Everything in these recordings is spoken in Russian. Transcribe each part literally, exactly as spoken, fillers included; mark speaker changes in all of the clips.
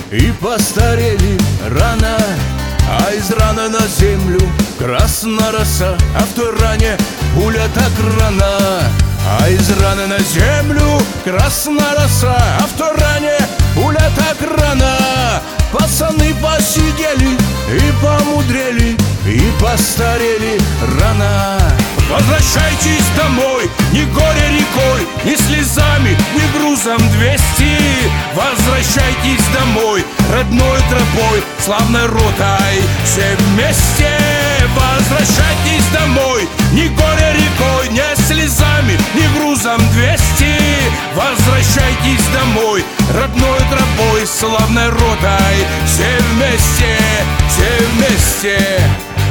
Speaker 1: и постарели рано, а из раны на землю красная роса, а в той ране пуля так рана. А из раны на землю красная роса, а в той ране пуля так рана. Пацаны посидели и помудрели, и постарели рано. Возвращайтесь домой, ни горе рекой, ни слезами, ни грузом двести. Возвращайтесь домой, родной тропой, славной ротой, все вместе. Возвращайтесь домой, ни горе рекой, ни слезами, ни грузом двести. Возвращайтесь домой, родной тропой, славной ротой, все вместе, все вместе.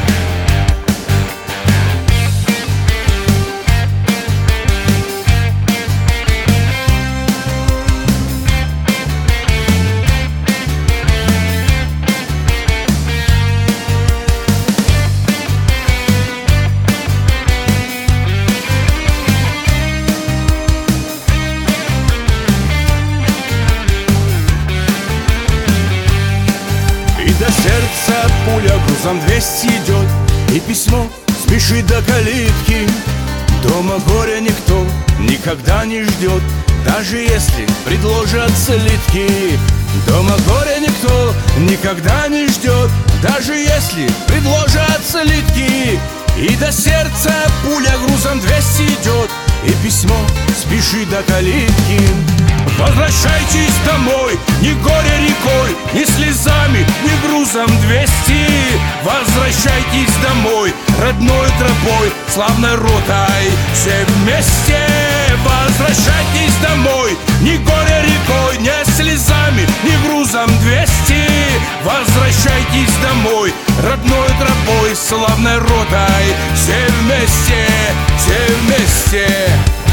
Speaker 1: До сердца пуля грузом двести идет, и письмо спешит до калитки. Дома горя никто никогда не ждет, даже если предложат слитки. Дома горя никто никогда не ждет, даже если предложат слитки. И до сердца пуля грузом двести идет, и письмо спешит до калитки. Возвращайтесь домой, ни горе рекой, ни слезами, ни грузом двести. Возвращайтесь домой, родной тропой, славной ротой, все вместе. Возвращайтесь домой, ни горе рекой, ни слезами, ни грузом двести. Возвращайтесь домой, родной тропой, славной ротой, все вместе, все вместе.